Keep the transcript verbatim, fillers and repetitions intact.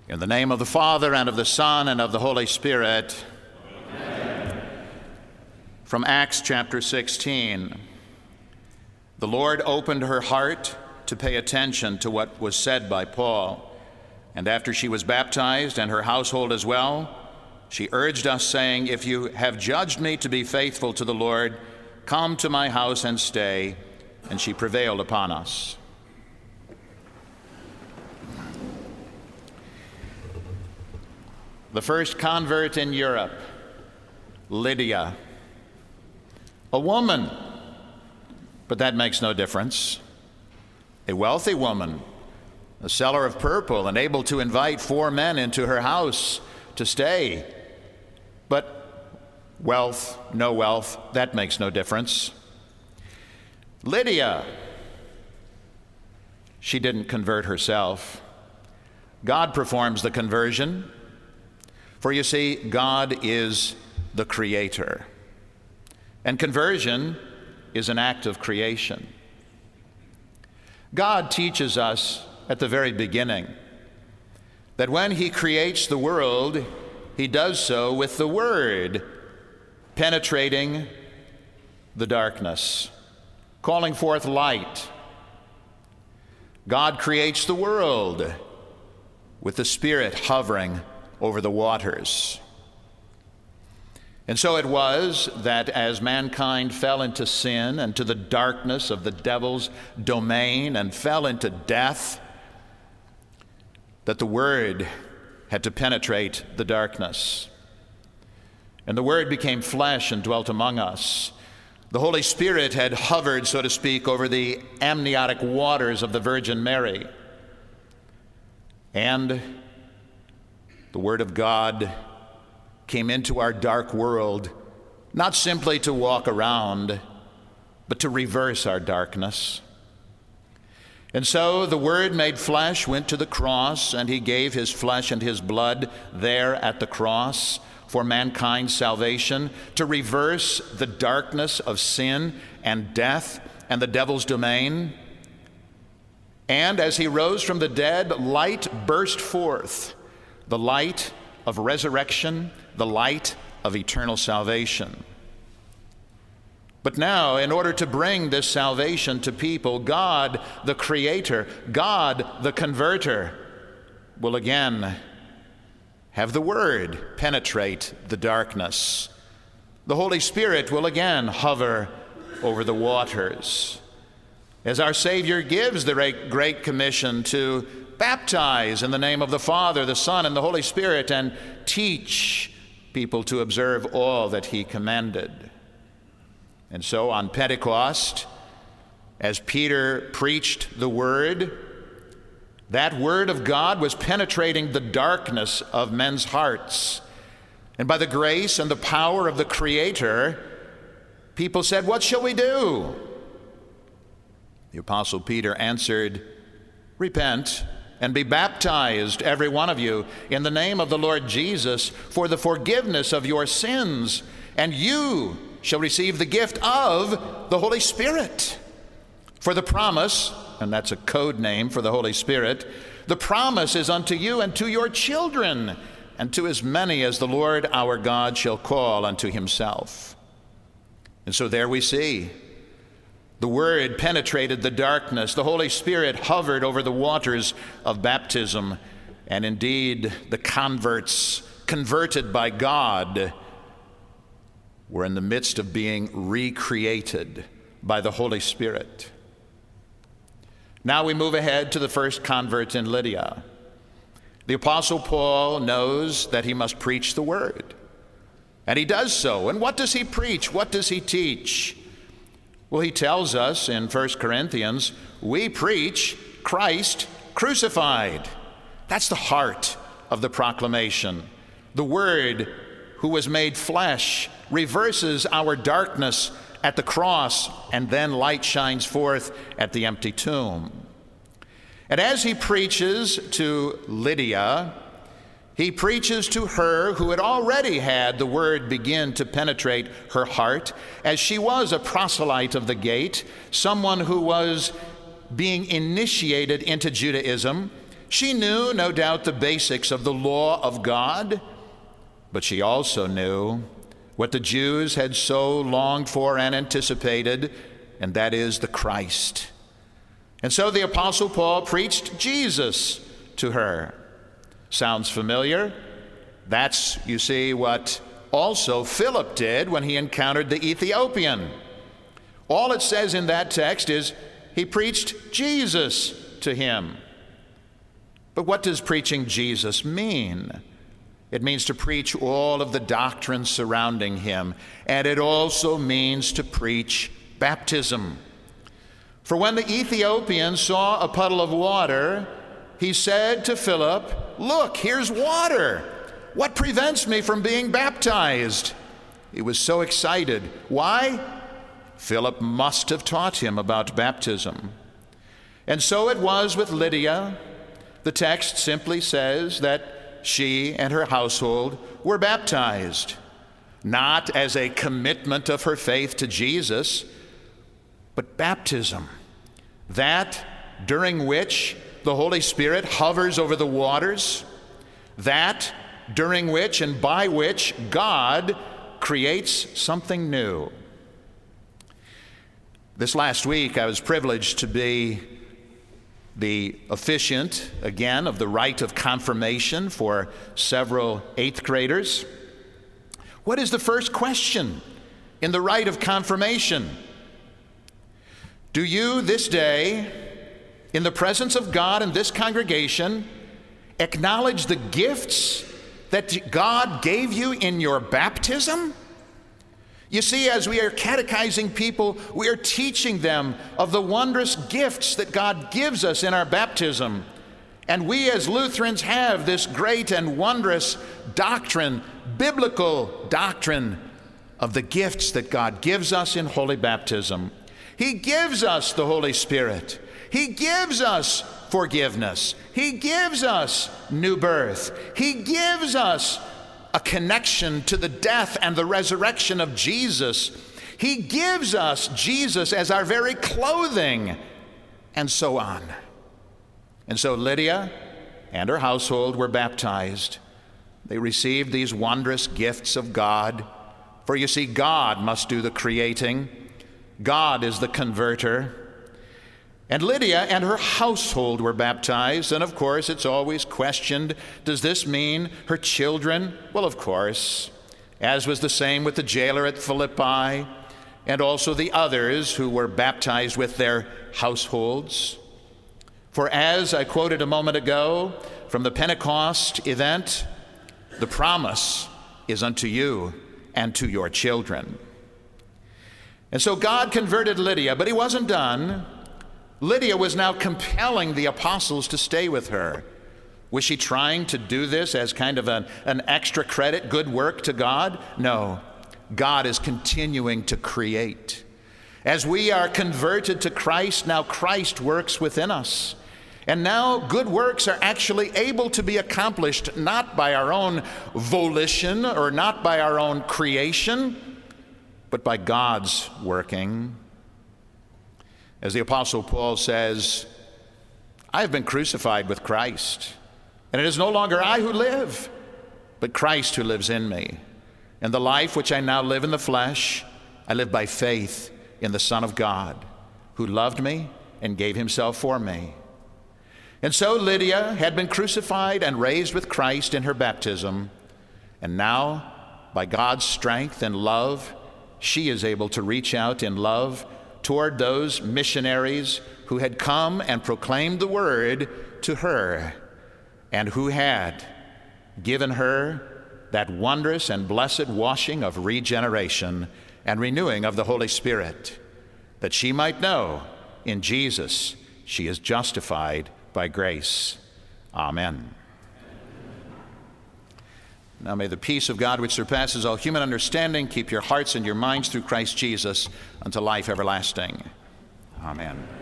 In the name of the Father, and of the Son, and of the Holy Spirit. Amen. From Acts chapter sixteen. The Lord opened her heart to pay attention to what was said by Paul. And after she was baptized, and her household as well, she urged us, saying, "If you have judged me to be faithful to the Lord, come to my house and stay." And she prevailed upon us. The first convert in Europe, Lydia, a woman, but that makes no difference. A wealthy woman, a seller of purple, and able to invite four men into her house to stay. But wealth, no wealth, that makes no difference. Lydia, she didn't convert herself. God performs the conversion. For you see, God is the creator. And conversion is an act of creation. God teaches us at the very beginning that when he creates the world, he does so with the word penetrating the darkness, calling forth light. God creates the world with the Spirit hovering over the waters. And so it was that as mankind fell into sin and to the darkness of the devil's domain and fell into death, that the Word had to penetrate the darkness. And the Word became flesh and dwelt among us. The Holy Spirit had hovered, so to speak, over the amniotic waters of the Virgin Mary. And the Word of God came into our dark world, not simply to walk around, but to reverse our darkness. And so the Word made flesh went to the cross, and he gave his flesh and his blood there at the cross for mankind's salvation, to reverse the darkness of sin and death and the devil's domain. And as he rose from the dead, light burst forth. The light of resurrection, the light of eternal salvation. But now, in order to bring this salvation to people, God, the Creator, God, the Converter, will again have the Word penetrate the darkness. The Holy Spirit will again hover over the waters. As our Savior gives the Great Commission to baptize in the name of the Father, the Son, and the Holy Spirit, and teach people to observe all that he commanded. And so on Pentecost, as Peter preached the Word, that Word of God was penetrating the darkness of men's hearts. And by the grace and the power of the Creator, people said, "What shall we do?" The Apostle Peter answered, "Repent and be baptized, every one of you, in the name of the Lord Jesus for the forgiveness of your sins, and you shall receive the gift of the Holy Spirit. For the promise," and that's a code name for the Holy Spirit, "the promise is unto you and to your children, and to as many as the Lord our God shall call unto himself." And so there we see the Word penetrated the darkness. The Holy Spirit hovered over the waters of baptism. And indeed, the converts, converted by God, were in the midst of being recreated by the Holy Spirit. Now we move ahead to the first convert in Lydia. The Apostle Paul knows that he must preach the Word. And he does so. And what does he preach? What does he teach? Well, he tells us in First Corinthians, we preach Christ crucified. That's the heart of the proclamation. The Word, who was made flesh, reverses our darkness at the cross, and then light shines forth at the empty tomb. And as he preaches to Lydia, he preaches to her who had already had the Word begin to penetrate her heart, as she was a proselyte of the gate, someone who was being initiated into Judaism. She knew, no doubt, the basics of the law of God, but she also knew what the Jews had so longed for and anticipated, and that is the Christ. And so the Apostle Paul preached Jesus to her. Sounds familiar? That's, you see, what also Philip did when he encountered the Ethiopian. All it says in that text is he preached Jesus to him. But what does preaching Jesus mean? It means to preach all of the doctrine surrounding him, and it also means to preach baptism. For when the Ethiopian saw a puddle of water, he said to Philip, "Look, here's water. What prevents me from being baptized?" He was so excited. Why? Philip must have taught him about baptism. And so it was with Lydia. The text simply says that she and her household were baptized, not as a commitment of her faith to Jesus, but baptism, that during which the Holy Spirit hovers over the waters, that during which and by which God creates something new. This last week, I was privileged to be the officiant, again, of the rite of confirmation for several eighth graders. What is the first question in the rite of confirmation? Do you this day, in the presence of God and this congregation, acknowledge the gifts that God gave you in your baptism? You see, as we are catechizing people, we are teaching them of the wondrous gifts that God gives us in our baptism. And we as Lutherans have this great and wondrous doctrine, biblical doctrine, of the gifts that God gives us in holy baptism. He gives us the Holy Spirit. He gives us forgiveness. He gives us new birth. He gives us a connection to the death and the resurrection of Jesus. He gives us Jesus as our very clothing, and so on. And so Lydia and her household were baptized. They received these wondrous gifts of God. For you see, God must do the creating. God is the converter. And Lydia and her household were baptized, and of course it's always questioned, does this mean her children? Well, of course, as was the same with the jailer at Philippi, and also the others who were baptized with their households. For as I quoted a moment ago from the Pentecost event, the promise is unto you and to your children. And so God converted Lydia, but he wasn't done. Lydia was now compelling the apostles to stay with her. Was she trying to do this as kind of an, an extra credit, good work to God? No. God is continuing to create. As we are converted to Christ, now Christ works within us. And now good works are actually able to be accomplished not by our own volition or not by our own creation, but by God's working. As the Apostle Paul says, I have been crucified with Christ, and it is no longer I who live, but Christ who lives in me. And the life which I now live in the flesh, I live by faith in the Son of God, who loved me and gave himself for me. And so Lydia had been crucified and raised with Christ in her baptism, and now, by God's strength and love, she is able to reach out in love toward those missionaries who had come and proclaimed the word to her and who had given her that wondrous and blessed washing of regeneration and renewing of the Holy Spirit, that she might know in Jesus she is justified by grace. Amen. Now may the peace of God, which surpasses all human understanding, keep your hearts and your minds through Christ Jesus unto life everlasting. Amen.